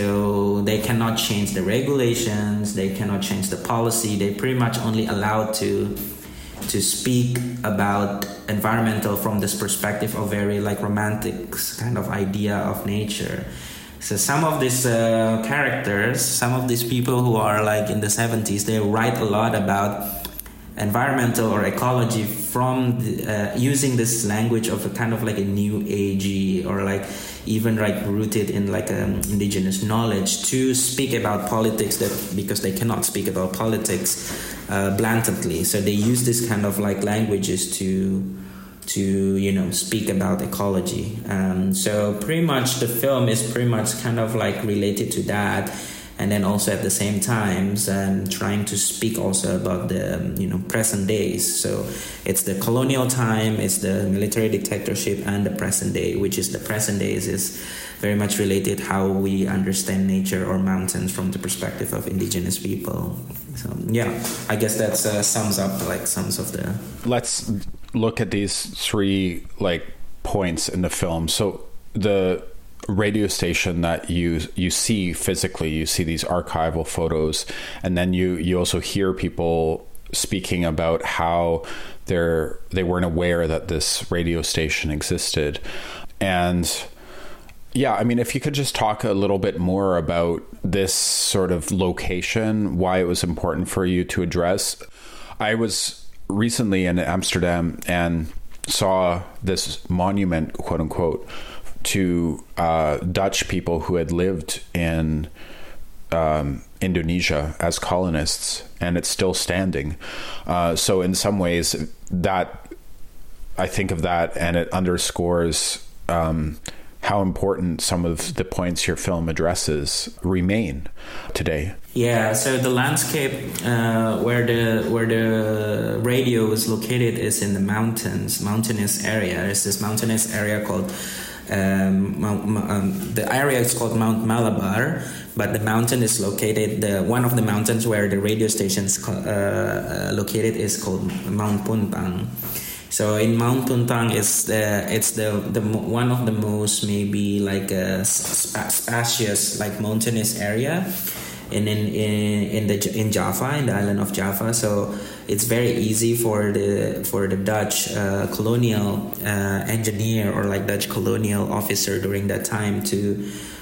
So they cannot change the regulations, they cannot change the policy. They pretty much only allowed to to speak about environmental from this perspective of very like romantic kind of idea of nature. So some of these uh, characters, some of these people who are like in the seventies, they write a lot about environmental or ecology from the, uh, using this language of a kind of like a new agey or like even like rooted in like um, indigenous knowledge to speak about politics that because they cannot speak about politics uh, blatantly. So they use this kind of like languages to to you know speak about ecology. Um, so pretty much the film is pretty much kind of like related to that. And then also at the same time, um, trying to speak also about the um, you know present days. So it's the colonial time, it's the military dictatorship, and the present day, which is the present days is very much related how we understand nature or mountains from the perspective of indigenous people. So yeah, I guess that uh, sums up like some of the. Let's look at these three like points in the film. So the radio station that you you see physically, you see these archival photos, and then you you also hear people speaking about how they're they weren't aware that this radio station existed. And yeah, I mean, if you could just talk a little bit more about this sort of location, why it was important for you to address. I was recently in Amsterdam and saw this monument, quote unquote, to uh, Dutch people who had lived in um, Indonesia as colonists, and it's still standing. Uh, so in some ways, that I think of that, and it underscores um, how important some of the points your film addresses remain today. Yeah, so the landscape uh, where the where the radio is located is in the mountains, mountainous area. There's this mountainous area called. Um, um, the area is called Mount Malabar, but the mountain is located. The one of the mountains where the radio station is uh, located is called Mount Puntang. So in Mount Puntang is the it's the the one of the most maybe like a spacious like mountainous area. In in in the in Java, in the island of Java, so it's very easy for the for the Dutch uh, colonial uh, engineer or like Dutch colonial officer during that time to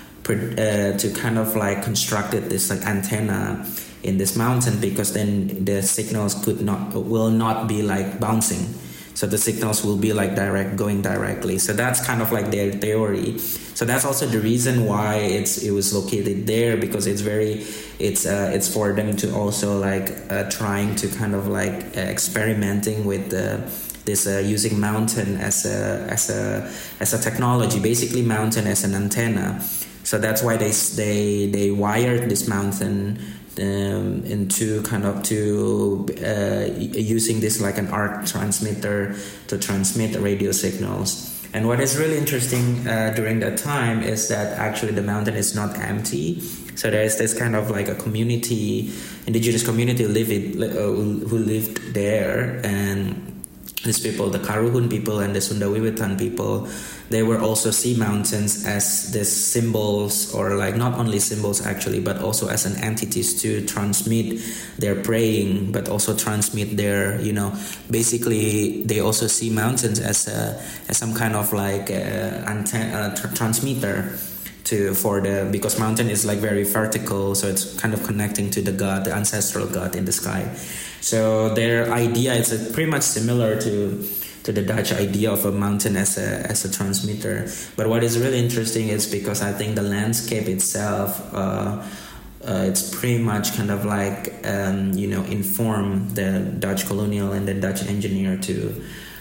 uh, to kind of like constructed this like antenna in this mountain, because then the signals could not will not be like bouncing. So the signals will be like direct, going directly. So that's kind of like their theory. So that's also the reason why it's it was located there, because it's very, it's uh, it's for them to also like uh, trying to kind of like uh, experimenting with uh, this uh, using mountain as a as a as a technology, basically mountain as an antenna. So that's why they they they wired this mountain um, into kind of to uh, using this like an arc transmitter to transmit radio signals. And what is really interesting uh, during that time is that actually the mountain is not empty. So there is this kind of like a community, indigenous community live it, uh, who lived there, and these people, the Karuhun people and the Sundawiwitan people, they were also see mountains as these symbols, or like not only symbols actually, but also as an entities to transmit their praying, but also transmit their, you know, basically they also see mountains as a as some kind of like a, anten- a tr- transmitter to for the because mountain is like very vertical, so it's kind of connecting to the god, the ancestral god in the sky. So their idea is pretty much similar to to the Dutch idea of a mountain as a as a transmitter. But what is really interesting is because I think the landscape itself, uh, uh, it's pretty much kind of like um, you know inform the Dutch colonial and the Dutch engineer to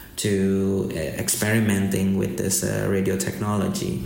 to uh, experimenting with this uh, radio technology.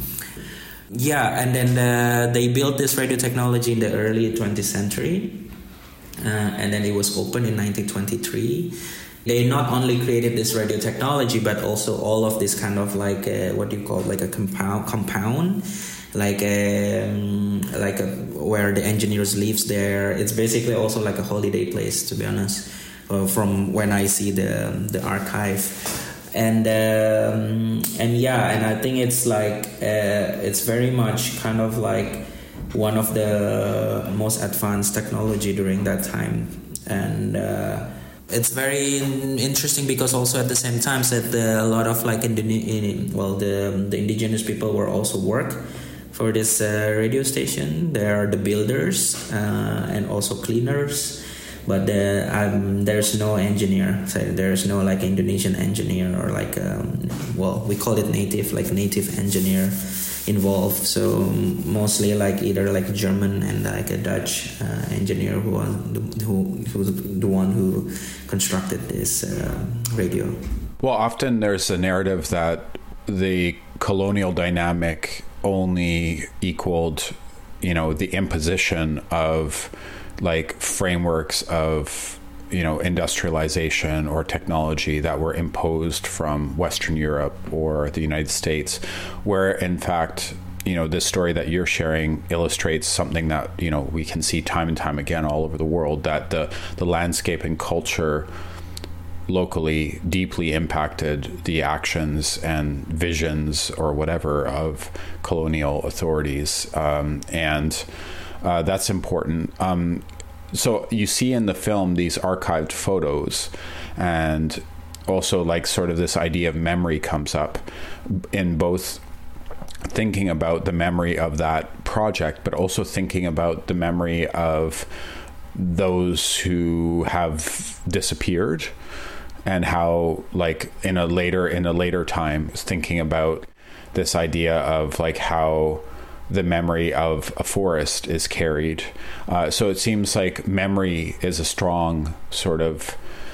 Yeah, and then uh, they built this radio technology in the early twentieth century, uh, and then it was opened in nineteen twenty-three. They not only created this radio technology, but also all of this kind of like a, what do you call it, like a compound, compound, like a, um, like a, where the engineers lives there. It's basically also like a holiday place, to be honest. Uh, from when I see the the archive. And um, and yeah, and I think it's like uh, it's very much kind of like one of the most advanced technology during that time, and uh, it's very interesting because also at the same time that the, a lot of like Indone- well the the indigenous people were also work for this uh, radio station. They are the builders uh, and also cleaners. But uh, um, there's no engineer, so there's no like Indonesian engineer or like, um, well, we call it native, like native engineer involved. So mostly like either like German and like a Dutch uh, engineer who was the, who who's the one who constructed this uh, radio. Well, often there's a narrative that the colonial dynamic only equaled, you know, the imposition of like frameworks of, you know, industrialization or technology that were imposed from Western Europe or the United States, where in fact, you know, this story that you're sharing illustrates something that, you know, we can see time and time again all over the world, that the, the landscape and culture locally deeply impacted the actions and visions or whatever of colonial authorities. Um, and Uh, that's important. Um, so you see in the film these archived photos, and also like sort of this idea of memory comes up in both thinking about the memory of that project, but also thinking about the memory of those who have disappeared, and how like in a later in a later time thinking about this idea of like how the memory of a forest is carried. Uh, so it seems like memory is a strong sort of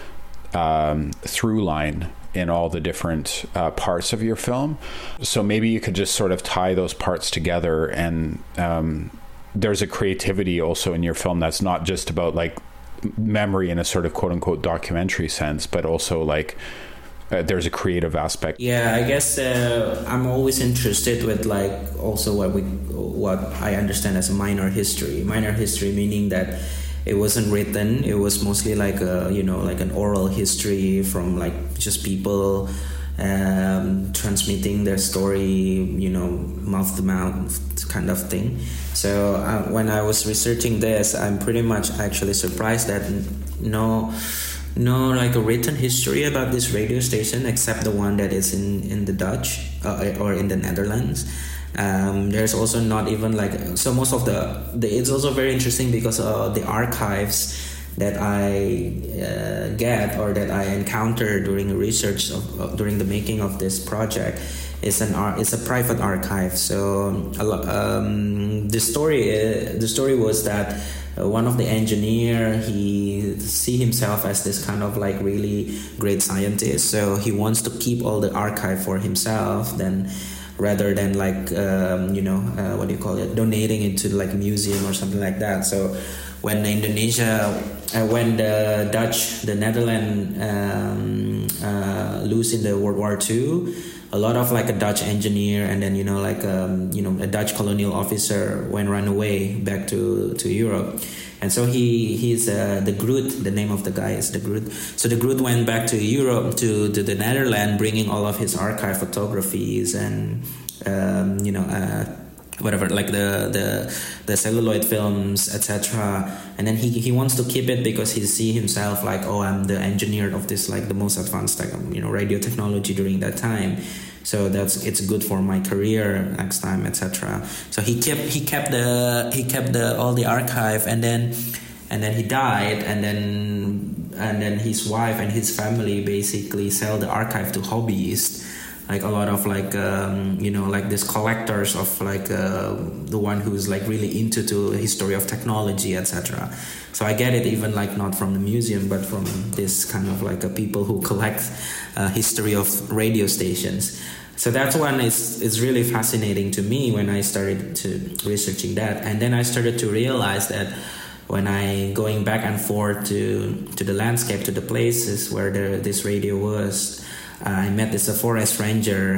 um, through line in all the different uh, parts of your film. So maybe you could just sort of tie those parts together, and um, there's a creativity also in your film that's not just about like memory in a sort of quote unquote documentary sense, but also like Uh, there's a creative aspect. Yeah, I guess uh, I'm always interested with like also what we what I understand as minor history. Minor history meaning that it wasn't written. It was mostly like a, you know, like an oral history from like just people um, transmitting their story, you know, mouth to mouth kind of thing. So uh, when I was researching this, I'm pretty much actually surprised that no. No, like a written history about this radio station, except the one that is in, in the Dutch uh, or in the Netherlands. Um, there's also not even like, so most of the, the it's also very interesting because uh, the archives that I uh, get or that I encounter during research of, uh, during the making of this project is an ar- it's a private archive. So a lo- um, the story uh, the story was that Uh, one of the engineer, he see himself as this kind of like really great scientist, so he wants to keep all the archive for himself. Then rather than like um, you know uh, what do you call it, donating it to like a museum or something like that. So when Indonesia, uh, when the Dutch, the Netherlands um, uh, lose in the World War Two, a lot of like a Dutch engineer and then you know like um, you know a Dutch colonial officer went run away back to to Europe. And so he he's uh, the Groot. The name of the guy is the Groot. So the Groot went back to Europe, to, to the Netherlands, bringing all of his archive photographies and um, you know uh, whatever, like the the the celluloid films, et cetera. And then he he wants to keep it because he see himself like, oh, I'm the engineer of this like the most advanced like, you know radio technology during that time. So that's it's good for my career next time, et cetera. So he kept he kept the he kept the all the archive, and then and then he died, and then and then his wife and his family basically sell the archive to hobbyists, like a lot of like um, you know like these collectors of like uh, the one who's like really into to history of technology, et cetera. So I get it, even like not from the museum, but from this kind of like a people who collect uh, history of radio stations. So that one is is really fascinating to me when I started to researching that, and then I started to realize that when I going back and forth to to the landscape, to the places where the, this radio was, uh, I met this a forest ranger.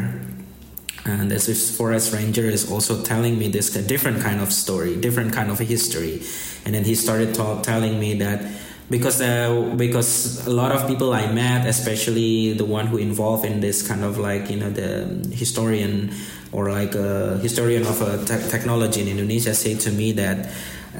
And this forest ranger is also telling me this different kind of story, different kind of history. And then he started ta- telling me that because uh, because a lot of people I met, especially the one who involved in this kind of like, you know, the historian or like a historian of a te- technology in Indonesia say to me that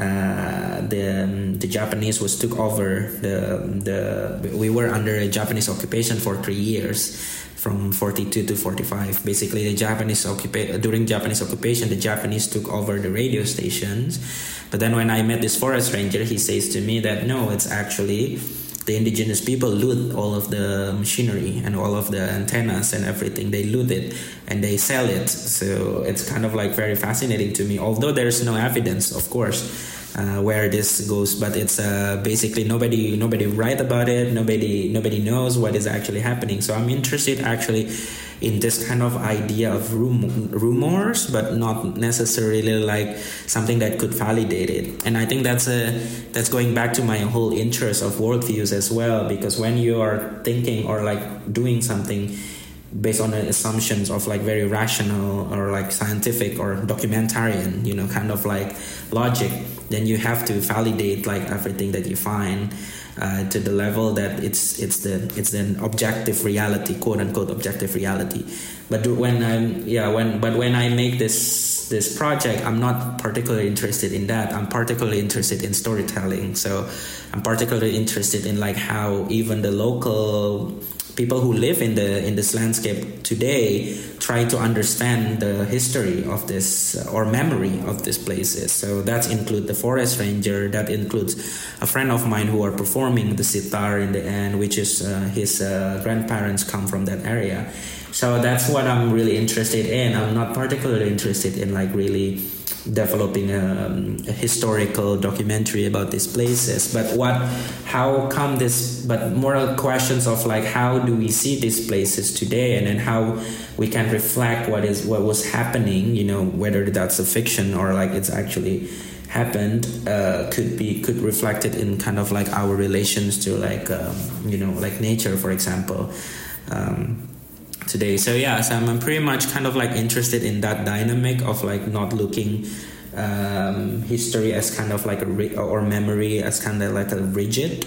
uh, the um, the Japanese was took over the the we were under a Japanese occupation for three years. From forty-two to forty-five, basically the Japanese occupa- during Japanese occupation, the Japanese took over the radio stations. But then when I met this forest ranger, he says to me that no, it's actually the indigenous people loot all of the machinery and all of the antennas and everything. They loot it and they sell it. So it's kind of like very fascinating to me, although there's no evidence, of course, uh, where this goes. But it's uh, basically nobody nobody write about it. Nobody nobody knows what is actually happening. So I'm interested actually in this kind of idea of rum- rumors, but not necessarily like something that could validate it. And I think that's a that's going back to my whole interest of worldviews as well, because when you are thinking or like doing something based on the assumptions of like very rational or like scientific or documentarian, you know, kind of like logic, then you have to validate like everything that you find. Uh, to the level that it's it's the it's an objective reality, quote unquote objective reality. But when I'm yeah when but when I make this this project, I'm not particularly interested in that. I'm particularly interested in storytelling. So I'm particularly interested in like how even the local people who live in the in this landscape today try to understand the history of this uh, or memory of these places. So that includes the forest ranger, that includes a friend of mine who are performing the sitar in the end, which is uh, his uh, grandparents come from that area. So that's what I'm really interested in. I'm not particularly interested in like really developing a, a historical documentary about these places, but what how come this but moral questions of like how do we see these places today, and then how we can reflect what is what was happening, you know, whether that's a fiction or like it's actually happened, uh, could be could reflect it in kind of like our relations to like um, you know like nature, for example, um, today. So yeah, so I'm pretty much kind of like interested in that dynamic of like not looking um, history as kind of like a ri- or memory as kind of like a rigid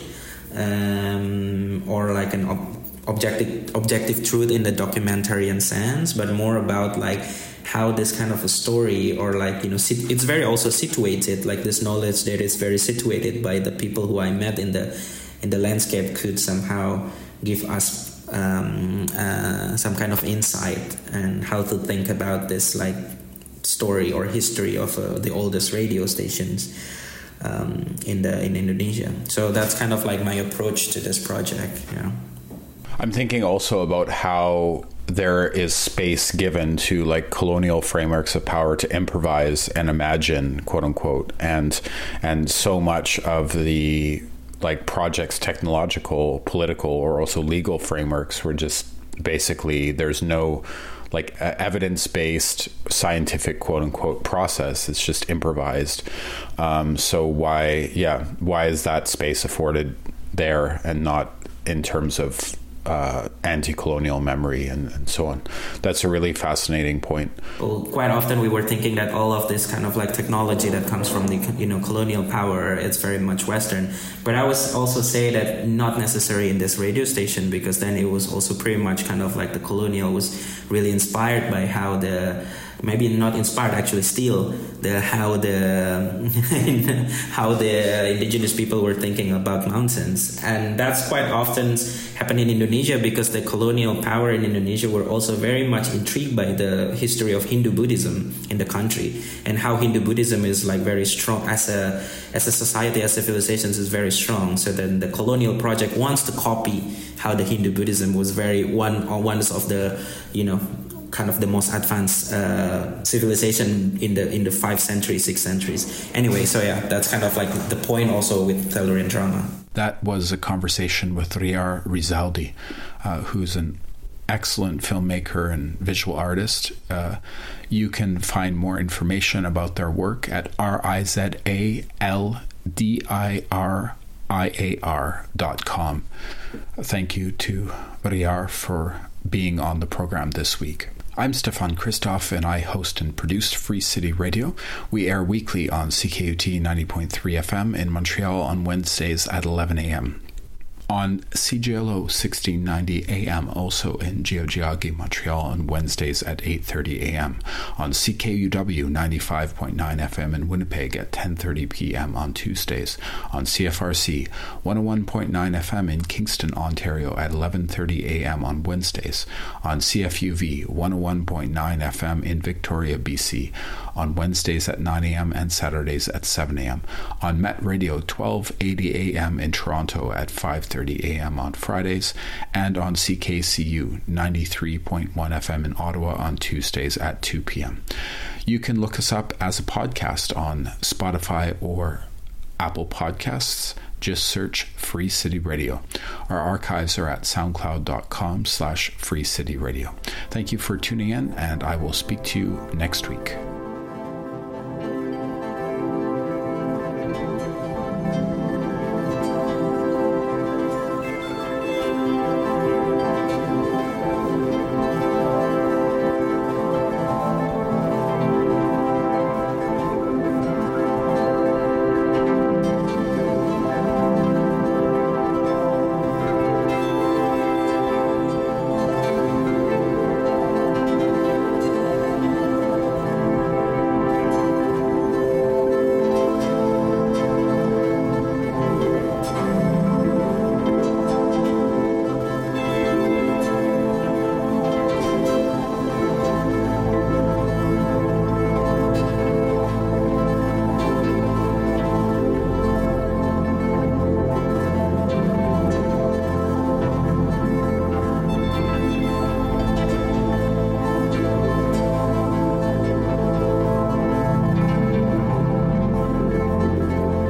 um, or like an ob- objective objective truth in the documentarian sense, but more about like how this kind of a story or like, you know, sit- it's very also situated, like this knowledge that is very situated by the people who I met in the in the landscape could somehow give us um, uh, some kind of insight and how to think about this like story or history of uh, the oldest radio stations um, in the in Indonesia. So that's kind of like my approach to this project. Yeah. I'm thinking also about how there is space given to like colonial frameworks of power to improvise and imagine, quote unquote, and and so much of the like projects, technological, political, or also legal frameworks were just basically there's no like uh, evidence-based scientific quote unquote process. It's just improvised. Um, so why, yeah, why is that space afforded there and not in terms of uh, anti-colonial memory and, and so on? That's a really fascinating point. Well, quite often we were thinking that all of this kind of like technology that comes from the, you know, colonial power, it's very much Western. But I would also say that not necessarily in this radio station, because then it was also pretty much kind of like the colonial was really inspired by how the, maybe not inspired, actually still the how the how the indigenous people were thinking about mountains. And that's quite often happened in Indonesia, because the colonial power in Indonesia were also very much intrigued by the history of Hindu Buddhism in the country, and how Hindu Buddhism is like very strong as a as a society, as civilizations is very strong. So then the colonial project wants to copy how the Hindu Buddhism was very one or one of the, you know, kind of the most advanced uh, civilization in the in the five centuries, six centuries. Anyway, so yeah, that's kind of like the point also with Tellurian drama. That was a conversation with Riar Rizaldi, uh, who's an excellent filmmaker and visual artist. Uh, you can find more information about their work at R I Z A L D I R I A R dot com. Thank you to Riar for being on the program this week. I'm Stefan Christoff, and I host and produce Free City Radio. We air weekly on C K U T ninety point three F M in Montreal on Wednesdays at eleven a.m. On C J L O sixteen ninety A M, also in Geogiagi, Montreal, on Wednesdays at eight thirty a.m. On C K U W ninety-five point nine F M in Winnipeg at ten thirty p.m. on Tuesdays. On C F R C one oh one point nine F M in Kingston, Ontario at eleven thirty a.m. on Wednesdays. On C F U V one oh one point nine F M in Victoria, B C on Wednesdays at nine a.m. and Saturdays at seven a.m. On Met Radio twelve eighty a.m. in Toronto at five thirty a.m. on Fridays, and on C K C U ninety-three point one F M in Ottawa on Tuesdays at two p.m. You can look us up as a podcast on Spotify or Apple Podcasts. Just search Free City Radio. Our archives are at soundcloud.com slash Free City Radio. Thank you for tuning in, and I will speak to you next week.